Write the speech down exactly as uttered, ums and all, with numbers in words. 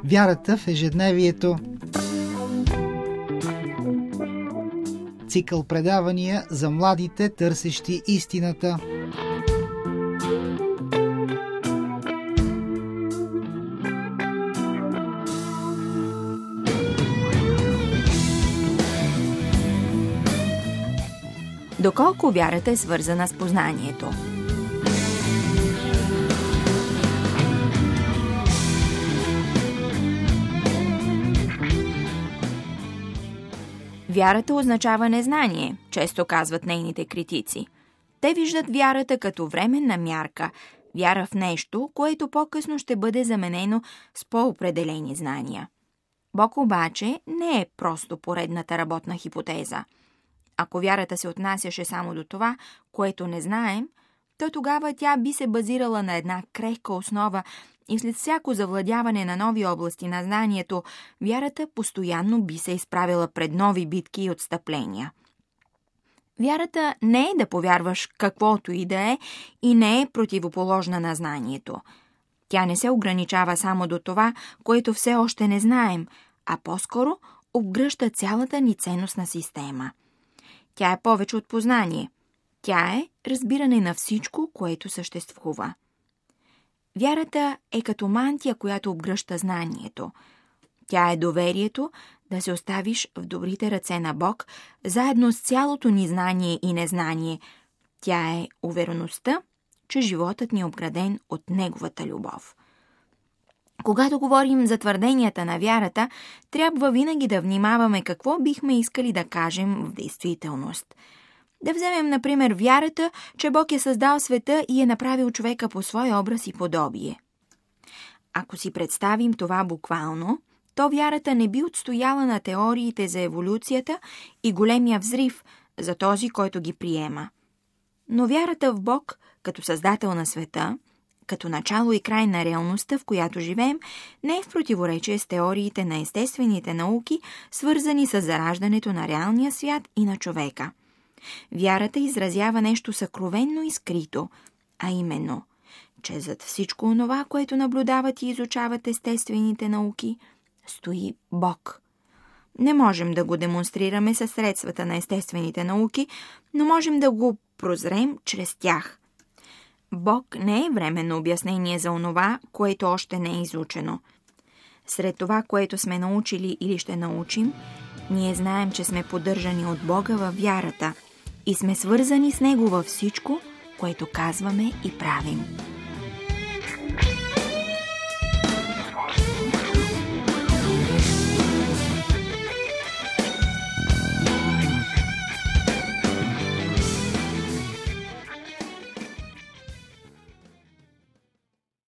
Вярата в ежедневието. Цикъл предавания за младите, търсещи истината. Доколко вярата е свързана с познанието? Вярата означава незнание, често казват нейните критици. Те виждат вярата като временна мярка, вяра в нещо, което по-късно ще бъде заменено с по-определени знания. Бог обаче не е просто поредната работна хипотеза. Ако вярата се отнасяше само до това, което не знаем, то тогава тя би се базирала на една крехка основа и след всяко завладяване на нови области на знанието, вярата постоянно би се изправила пред нови битки и отстъпления. Вярата не е да повярваш каквото и да е и не е противоположна на знанието. Тя не се ограничава само до това, което все още не знаем, а по-скоро обгръща цялата ни ценностна система. Тя е повече от познание. Тя е разбиране на всичко, което съществува. Вярата е като мантия, която обгръща знанието. Тя е доверието да се оставиш в добрите ръце на Бог, заедно с цялото ни знание и незнание. Тя е увереността, че животът ни е обграден от Неговата любов. Когато говорим за твърденията на вярата, трябва винаги да внимаваме какво бихме искали да кажем в действителност. Да вземем, например, вярата, че Бог е създал света и е направил човека по свой образ и подобие. Ако си представим това буквално, то вярата не би отстояла на теориите за еволюцията и големия взрив за този, който ги приема. Но вярата в Бог, като създател на света, като начало и край на реалността, в която живеем, не е в противоречие с теориите на естествените науки, свързани с зараждането на реалния свят и на човека. Вярата изразява нещо съкровенно и скрито, а именно, че зад всичко онова, което наблюдават и изучават естествените науки, стои Бог. Не можем да го демонстрираме със средствата на естествените науки, но можем да го прозрем чрез тях. Бог не е временно обяснение за онова, което още не е изучено. Сред това, което сме научили или ще научим, ние знаем, че сме поддържани от Бога във вярата и сме свързани с Него във всичко, което казваме и правим.